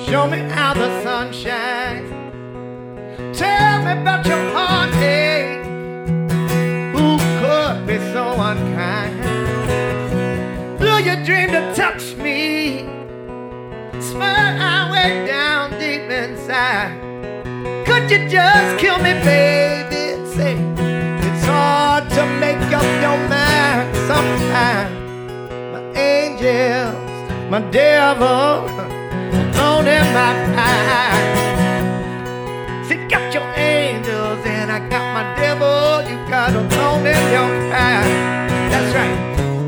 Show me how the sun shines. Tell me about your heartache. Who could be so unkind? Do you dream to touch me? Smile our way down deep inside. Could you just kill me, baby? Say, it's hard to make up your mind sometimes. My angels, my devil, alone in my mind. See, got your angels and I got my devil. You got alone in your mind. That's right.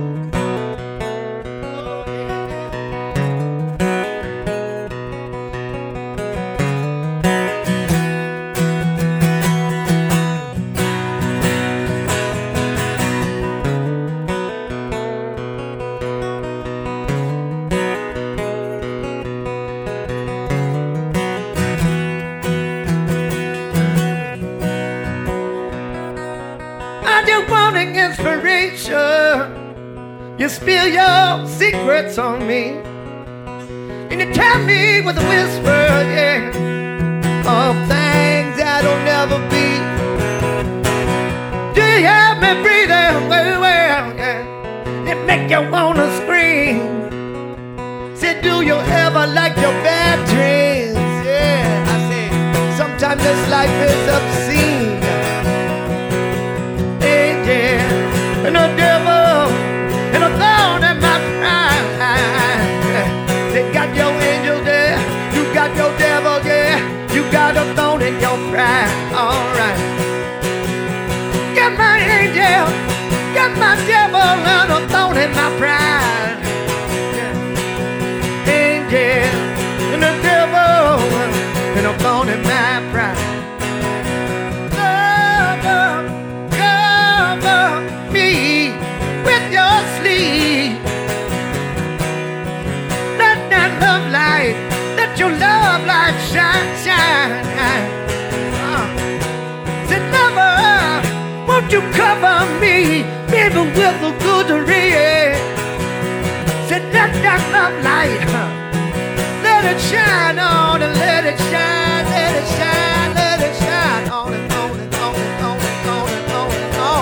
Inspiration, you spill your secrets on me, and you tell me with a whisper, yeah, of things that'll never be. Do you have me breathing well, yeah? It make you wanna scream. Say, do you ever like your bad dreams? Yeah, I say, sometimes this life is obscene. And a devil and a thorn in my pride. They got your angel there, you got your devil there, you got a thorn in your pride. Alright, get my angel, get my devil and a thorn in my pride. Angel and a devil and a thorn in my pride. Me with your sleep. Let that love light, let your love light shine, shine. Say, lover, won't you cover me, baby, with a good ring? Say, let that love light, let it shine on and let it shine, let it shine, let it shine on and on and on and on and on and on and on.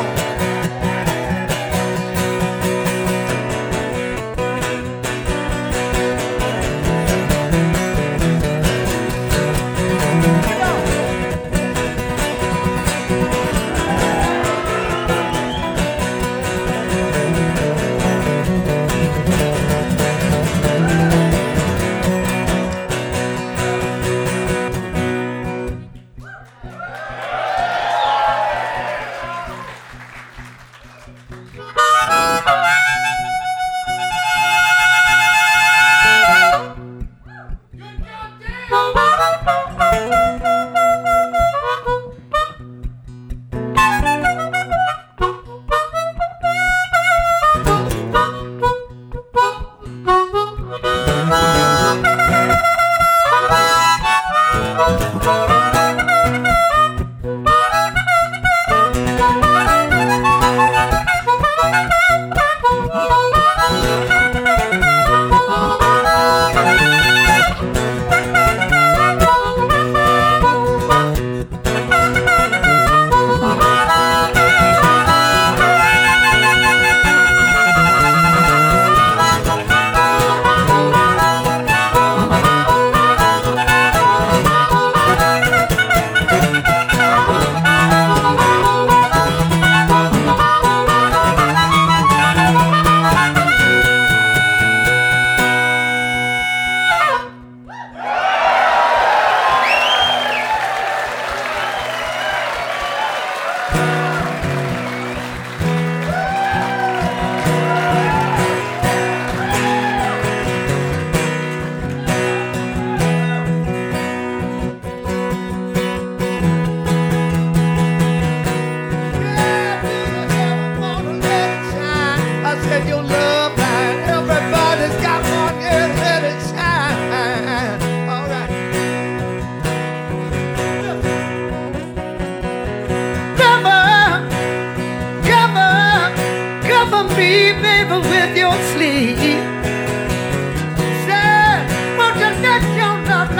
me, baby, with your sleep. Say, won't you let your love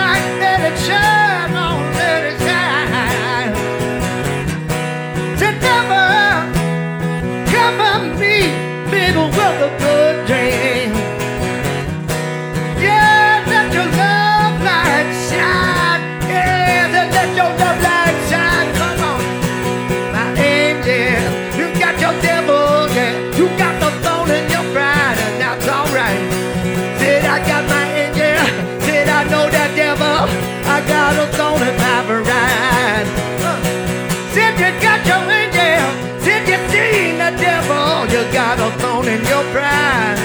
pride.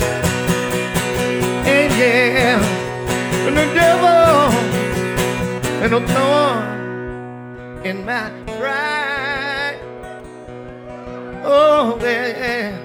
And yeah, and the devil and the thorn in my pride. Oh, yeah.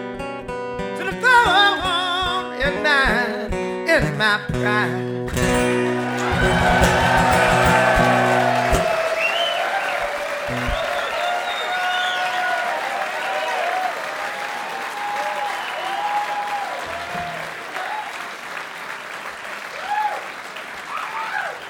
To the thorn in my pride.